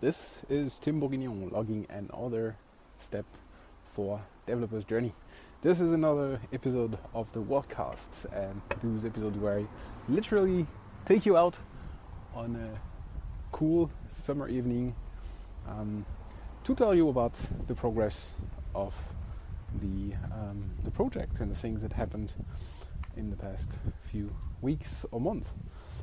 This is Tim Bourguignon logging another step for Developer's Journey. This is another episode of the Worldcast, and this episode where I literally take you out on a cool summer evening to tell you about the progress of the project and the things that happened in the past few weeks or months.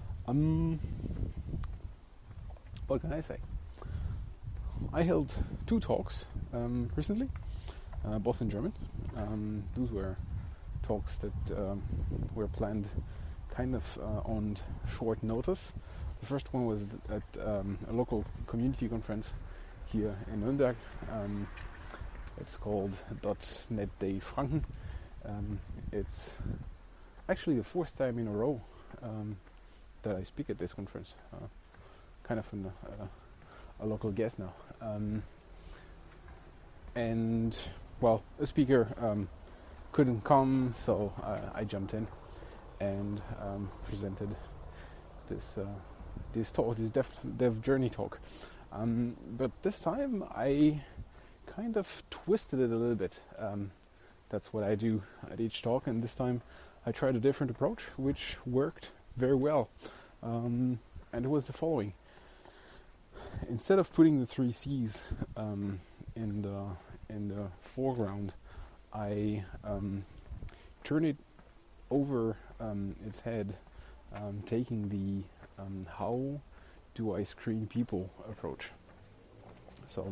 What can I say? I held 2 talks recently, both in German. Those were talks that were planned kind of on short notice. The first one was at a local community conference here in Nürnberg. It's called .NET Day Franken. It's actually the 4th time in a row that I speak at this conference. Kind of a local guest now. And well, a speaker couldn't come, so I jumped in and presented this talk, this dev journey talk. But this time I kind of twisted it a little bit. That's what I do at each talk, and this time I tried a different approach, which worked very well. And it was the following. Instead of putting the 3 C's in the foreground, I turn it over its head, taking the how do I screen people approach. So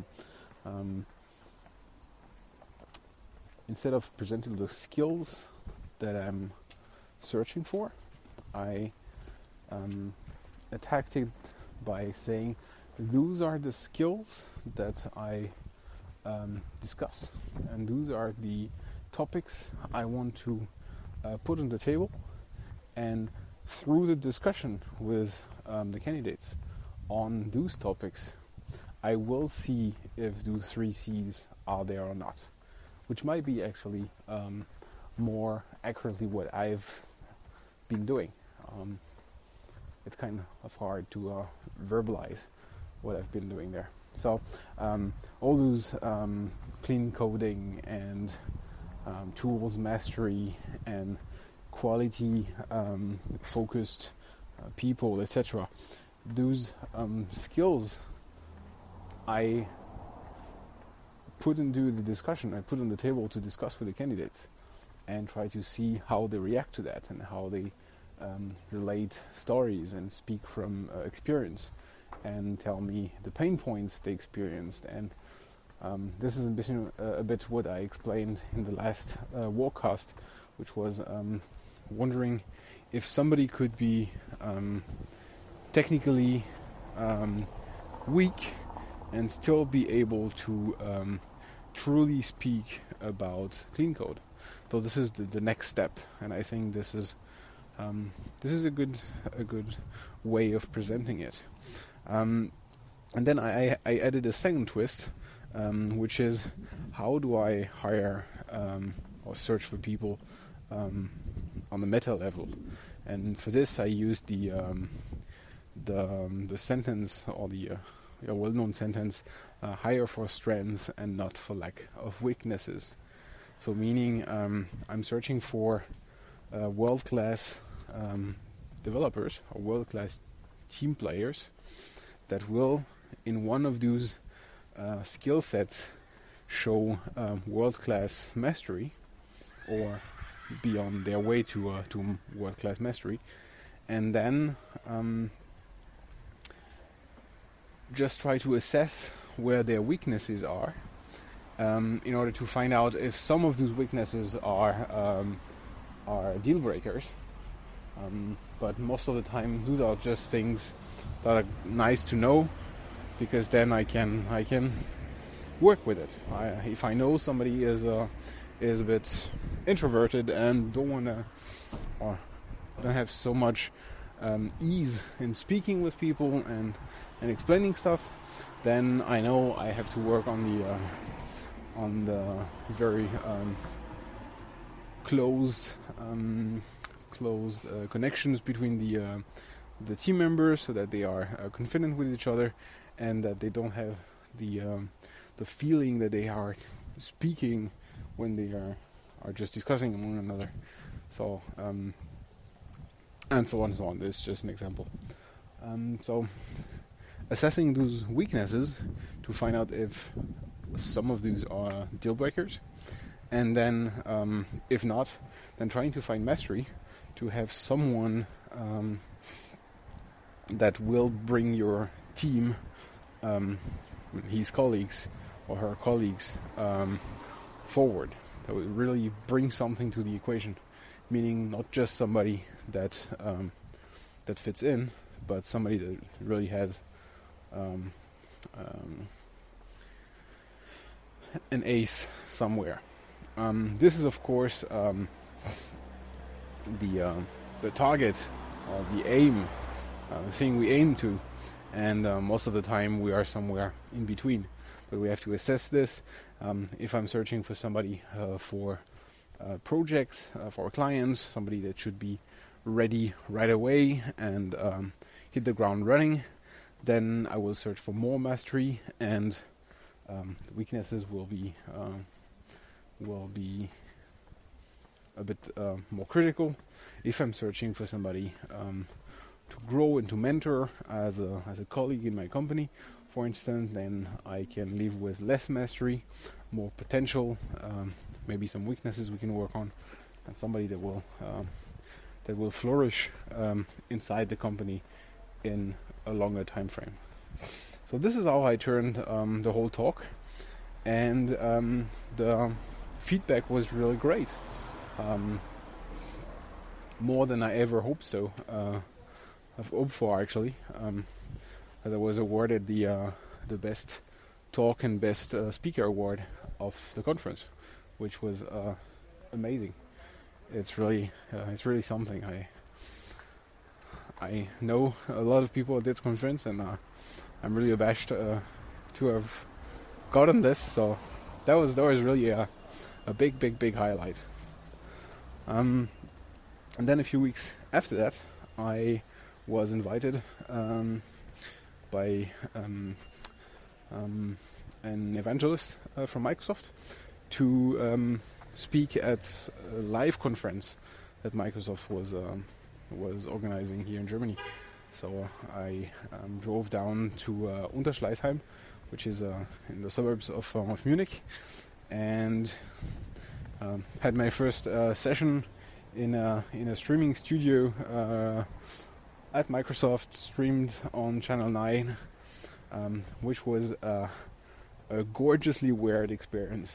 instead of presenting the skills that I'm searching for, I attacked it by saying, those are the skills that I discuss, and those are the topics I want to put on the table, and through the discussion with the candidates on those topics, I will see if those 3 C's are there or not, which might be actually more accurately what I've been doing. It's kind of hard to verbalize what I've been doing there. So all those clean coding and tools mastery and quality focused people, etc. Those skills I put into the discussion, I put on the table to discuss with the candidates and try to see how they react to that and how they relate stories and speak from experience and tell me the pain points they experienced. And this is a bit what I explained in the last Warcast, which was wondering if somebody could be technically weak and still be able to truly speak about clean code. So this is the next step, and I think this is a good way of presenting it. And then I added a second twist, which is how do I hire or search for people on the meta level. And for this I used the sentence, or the well-known sentence, hire for strengths and not for lack of weaknesses. So meaning I'm searching for world-class developers or world-class team players that will, in one of those skill sets, show world-class mastery, or be on their way to world-class mastery, and then just try to assess where their weaknesses are, in order to find out if some of those weaknesses are deal breakers. But most of the time, those are just things that are nice to know, because then I can work with it. If I know somebody is a bit introverted and don't wanna, or don't have so much ease in speaking with people and explaining stuff, then I know I have to work on the very close connections between the team members, so that they are confident with each other, and that they don't have the feeling that they are speaking when they are just discussing among another. So and so on and so on. This is just an example. So assessing those weaknesses to find out if some of these are deal breakers, and then if not, then trying to find mastery to have someone that will bring your team, his colleagues or her colleagues, forward. That will really bring something to the equation, meaning not just somebody that fits in, but somebody that really has an ace somewhere. This is, of course, the target, the aim, the thing we aim to, and most of the time we are somewhere in between. But we have to assess this. If I'm searching for somebody for a project, for a client, somebody that should be ready right away and hit the ground running, then I will search for more mastery, and the weaknesses will be a bit more critical. If I'm searching for somebody to grow and to mentor as a colleague in my company, for instance, then I can live with less mastery, more potential, maybe some weaknesses we can work on, and somebody that will flourish inside the company in a longer time frame. So this is how I turned the whole talk, and the feedback was really great. More than I ever hoped so. I've hoped for, actually, as I was awarded the best talk and best speaker award of the conference, which was amazing. It's really something. I know a lot of people at this conference, and I'm really abashed to have gotten this. So that was really a big highlight. And then a few weeks after that, I was invited by an evangelist from Microsoft to speak at a live conference that Microsoft was organizing here in Germany. So I drove down to Unterschleißheim, which is in the suburbs of Munich, and had my first session in a streaming studio at Microsoft, streamed on Channel 9, which was a gorgeously weird experience.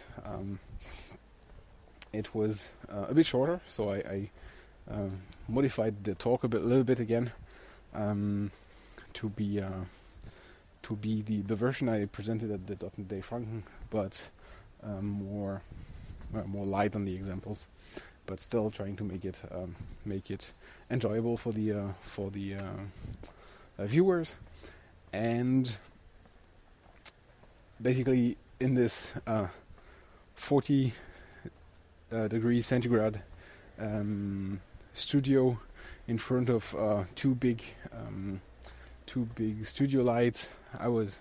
It was a bit shorter, so I modified the talk a little bit again to be the version I presented at the .NET Day Franken, but more light on the examples, but still trying to make it enjoyable for the viewers. And basically, in this 40 degrees centigrade studio in front of two big studio lights, I was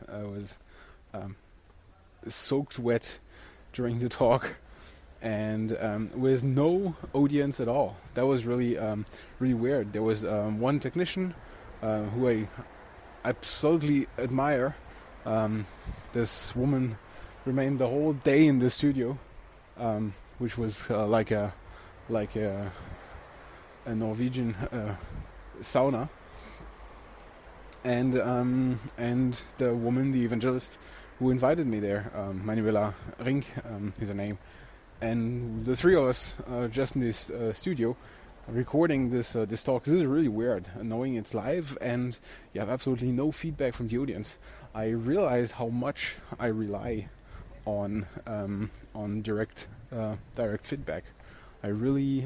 soaked wet during the talk, and with no audience at all. That was really weird. There was one technician who I absolutely admire. This woman remained the whole day in the studio, which was like a Norwegian sauna, and the woman, the evangelist, who invited me there, Manuela Rink, is her name, and the three of us just in this studio recording this talk. This is really weird, knowing it's live and you have absolutely no feedback from the audience. I realized how much I rely on direct feedback. I really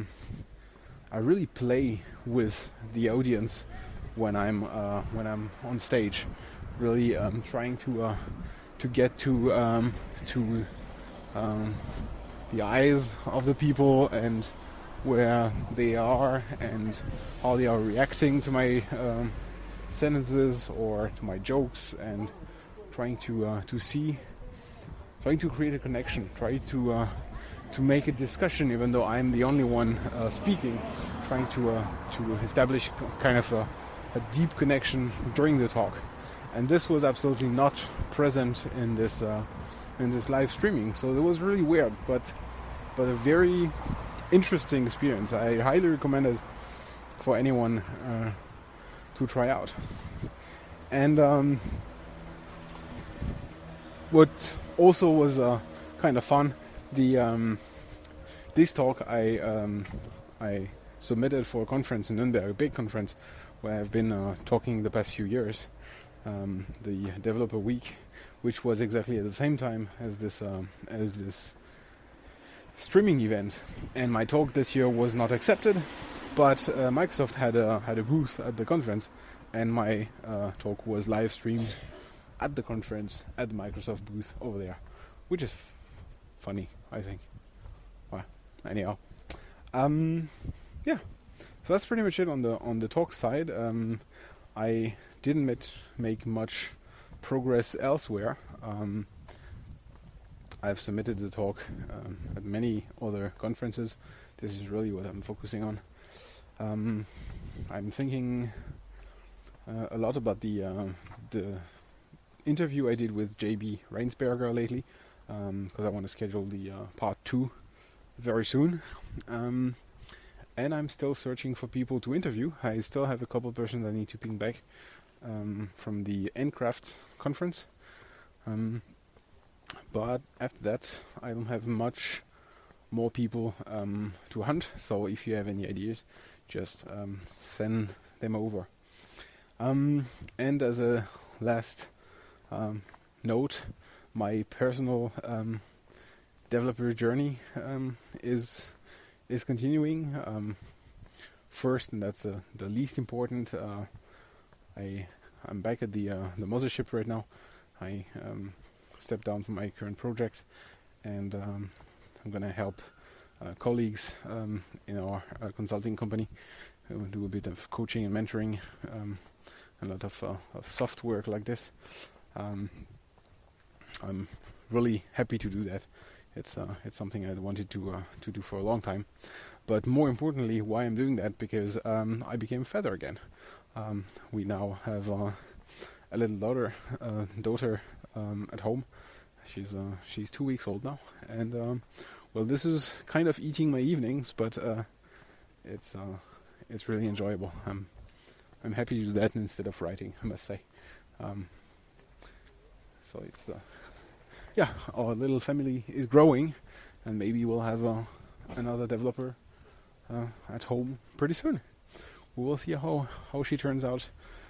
play with the audience when I'm on stage, really trying to get to the eyes of the people and where they are and how they are reacting to my sentences or to my jokes, and trying to create a connection, try to make a discussion, even though I'm the only one speaking, trying to establish kind of a deep connection during the talk. And this was absolutely not present in this live streaming, so it was really weird, but a very interesting experience. I highly recommend it for anyone to try out. And what also was kind of fun, this talk I submitted for a conference in Nürnberg, a big conference where I've been talking the past few years, the Developer Week, which was exactly at the same time as this streaming event. And my talk this year was not accepted, but Microsoft had a booth at the conference, and my talk was live streamed at the conference at the Microsoft booth over there, which is funny, I think. Well, anyhow, yeah. So that's pretty much it on the talk side. I didn't make much progress elsewhere. I've submitted the talk at many other conferences. This is really what I'm focusing on. I'm thinking a lot about the interview I did with JB Reinsberger lately, because I want to schedule the part 2 very soon. And I'm still searching for people to interview. I still have a couple of persons I need to ping back from the Endcraft conference. But after that, I don't have much more people to hunt. So if you have any ideas, just send them over. And as a last note, my personal developer journey is continuing. First, and that's the least important, I'm back at the mothership right now. I stepped down from my current project, and I'm going to help colleagues in our consulting company who do a bit of coaching and mentoring, a lot of soft work like this. I'm really happy to do that. It's something I wanted to do for a long time. But more importantly, why I'm doing that, because I became a father again. We now have a little daughter at home. She's 2 weeks old now, and well, this is kind of eating my evenings, but it's really enjoyable. I'm happy to do that instead of writing, I must say. So it's yeah, our little family is growing, and maybe we'll have another developer at home pretty soon. We will see how she turns out.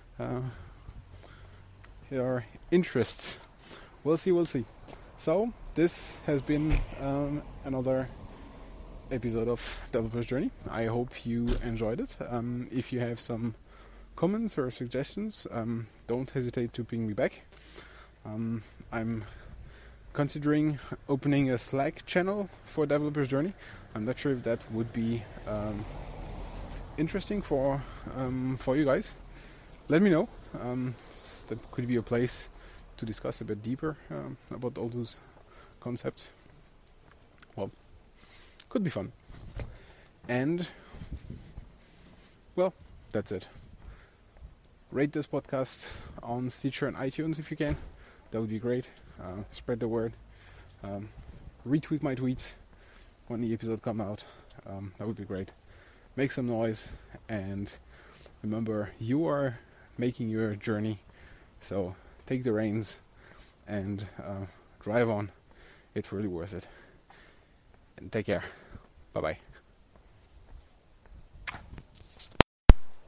Her interests. We'll see. So this has been another episode of Developer's Journey. I hope you enjoyed it. If you have some comments or suggestions, don't hesitate to ping me back. I'm considering opening a Slack channel for Developer's Journey. I'm not sure if that would be interesting for you guys. Let me know. That could be a place to discuss a bit deeper about all those concepts. Well, could be fun. And well, that's it. Rate this podcast on Stitcher and iTunes if you can. That would be great. Spread the word. Retweet my tweets when the episode comes out. That would be great. Make some noise, and remember, you are making your journey. So take the reins and drive on. It's really worth it. And take care. Bye-bye.